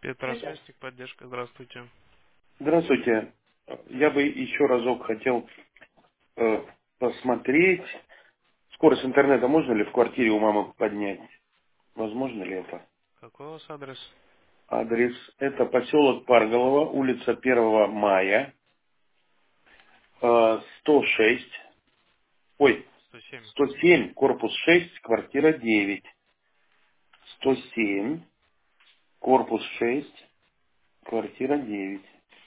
Петросвязь, техподдержка, здравствуйте. Здравствуйте. Я бы еще разок хотел посмотреть. Скорость интернета можно ли в квартире у мамы поднять? Возможно ли это? Какой у вас адрес? Адрес. Это поселок Парголово, улица 1 мая, 106. Ой, 107. 107, корпус 6, квартира 9. 107, корпус 6, квартира 9.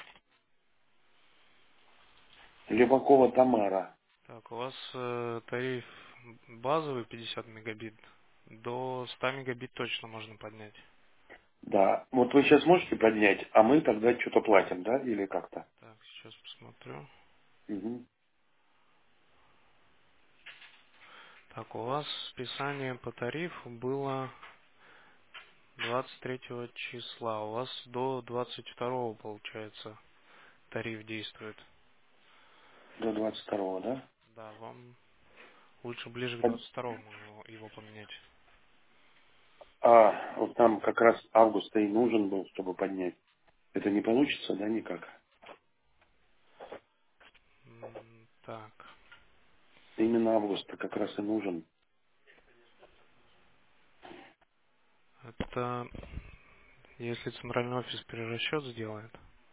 Левакова Тамара. Так, у вас тариф базовый 50 мегабит. До 100 мегабит точно можно поднять. Да. Вот вы сейчас можете поднять, а мы тогда что-то платим, да? Или как-то? Так, сейчас посмотрю. Мгм. Так, у вас списание по тарифу было 23 числа. У вас до 22 получается тариф действует. До 22-го, да? Да, вам лучше ближе к А 22-му его поменять. вот нам как раз августа и нужен был, чтобы поднять. Это не получится, да, никак? Так, Именно августа как раз и нужен. это если центральный офис перерасчет сделает.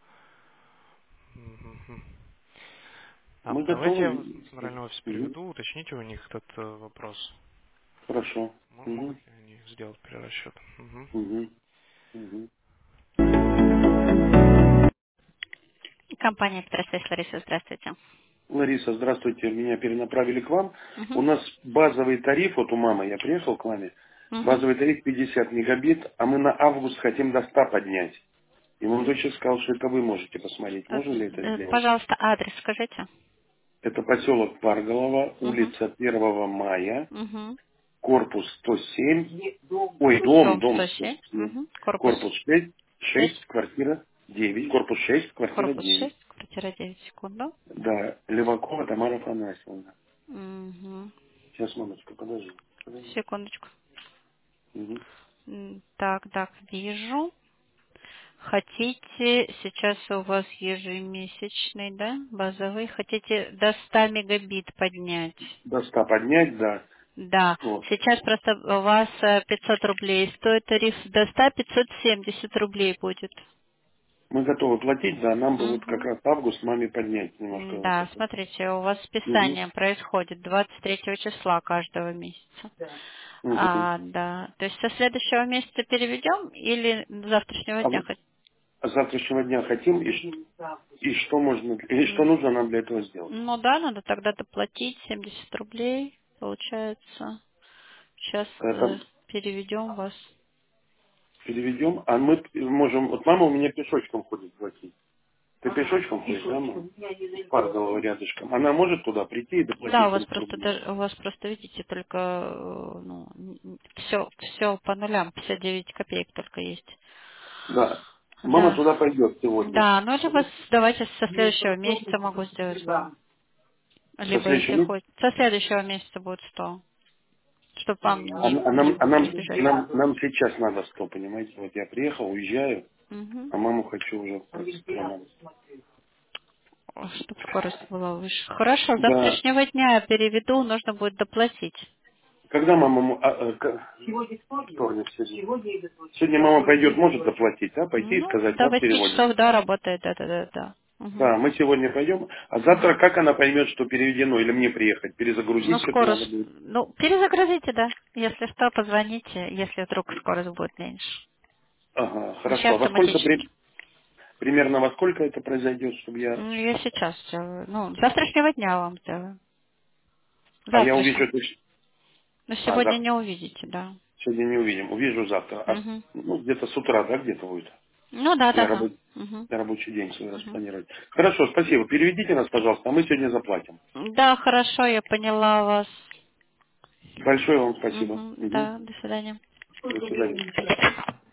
Мгм. Мы Давайте я готовы. вас на центральный офис Мгм. переведу, уточните у них этот вопрос. Хорошо. Могут Мгм. ли они сделать перерасчет? Мгм. Мгм. Мгм. Компания «Петросвязь», Лариса, здравствуйте. Лариса, здравствуйте. Меня перенаправили к вам. У Угу. нас базовый тариф, вот у мамы, я приехал к маме, Угу. базовый тариф 50 мегабит, а мы на август хотим до 100 поднять. И мой дочь сказал, что это вы можете посмотреть, можно ли это сделать. Пожалуйста, адрес скажите. Это поселок Парголово, Угу. улица 1 мая, Угу. корпус 107, ой, дом 107. 107, Угу. Корпус корпус 6, 6. 6, квартира 9, корпус 6, квартира Корпус 9. 6. Квартира 9. Секунду. Да, Левакова Тамара Афанасьевна. Угу. Сейчас, мамочка, подожди. Подожди. Секундочку. Мгм. Так, вижу. Хотите, сейчас у вас ежемесячный, да, базовый, хотите до 100 мегабит поднять? До 100 поднять, да. Да, Вот. сейчас просто у вас 500 рублей стоит тариф, до 100 570 рублей будет. Мы готовы платить, да, нам бы вот как Мгм. раз август маме поднять немножко вот Да, это. смотрите, у вас Угу. списание происходит 23 числа каждого месяца. Угу. Да, то есть со следующего месяца переведем или с завтрашнего А дня вот хоть? с завтрашнего дня хотим, и что можно, и что нужно нам для этого сделать? Ну да, надо тогда доплатить 70 рублей, получается. Сейчас Это переведем вас. переведем, а мы можем, вот мама у меня пешочком ходит платить. Ты пешочком ходишь, да, мама? Парголова рядышком. Она может туда прийти и Да, доплатить у вас 70 просто рублей? у вас просто видите только ну, все по нулям, 59 копеек только есть. Да. Мама Да. туда пойдет сегодня. Да, ну либо давайте со следующего месяца могу сделать вам. Со Либо если следующим. хоть со следующего месяца будет 100, чтобы вам А, не, а не, нам, а не нам, бежать. нам сейчас надо 100, понимаете? Вот я приехал, уезжаю, Угу. а маму хочу уже прямо. Чтобы скорость была выше. Хорошо, с Да. завтрашнего дня я переведу, нужно будет доплатить. Когда мама... Вторник сегодня. Сегодня мама пойдет, может заплатить, да? Пойти и Ну, сказать, до да, 8 переводим. часов, да, работает, да. Угу. Да, мы сегодня пойдем. А завтра как она поймет, что переведено? Или мне приехать? Ну, Перезагрузить что-то надо скорость, будет? ну, перезагрузите, да. Если что, позвоните, если вдруг скорость будет меньше. Ага, Вообще хорошо. А во сколько автоматически. примерно во сколько это произойдет, чтобы я... Ну, я сейчас сделаю. Ну, с завтрашнего дня вам сделаю. А я увижу Завтрашнего. это... Но А, сегодня завтра. не увидите, да. Сегодня не увидим. Увижу завтра. А, Угу. ну, где-то с утра, да, где-то будет? Ну, да, Я да, да. Угу. рабочий день свой Угу. распланировать. Хорошо, спасибо. Переведите нас, пожалуйста, а мы сегодня заплатим. Да, хорошо, я поняла вас. Большое вам спасибо. Угу. Мгм. Да, до свидания. До свидания.